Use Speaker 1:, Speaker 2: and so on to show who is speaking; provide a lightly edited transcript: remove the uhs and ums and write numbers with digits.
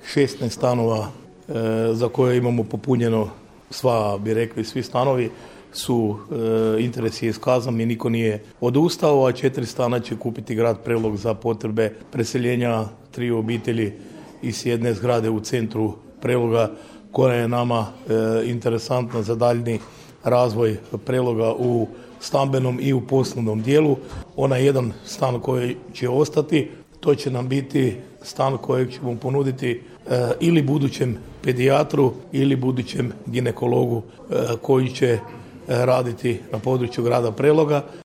Speaker 1: 16 stanova za koje imamo popunjeno svi stanovi su interes je iskazan i niko nije odustao, a 4 stana će kupiti grad Prelog za potrebe preseljenja 3 obitelji iz jedne zgrade u centru Preloga koja je nama interesantna za daljnji razvoj Preloga u stambenom i u poslovnom dijelu. Onaj jedan stan koji će ostati, to će nam biti stan kojeg ćemo ponuditi ili budućem pedijatru ili budućem ginekologu koji će raditi na području grada Preloga.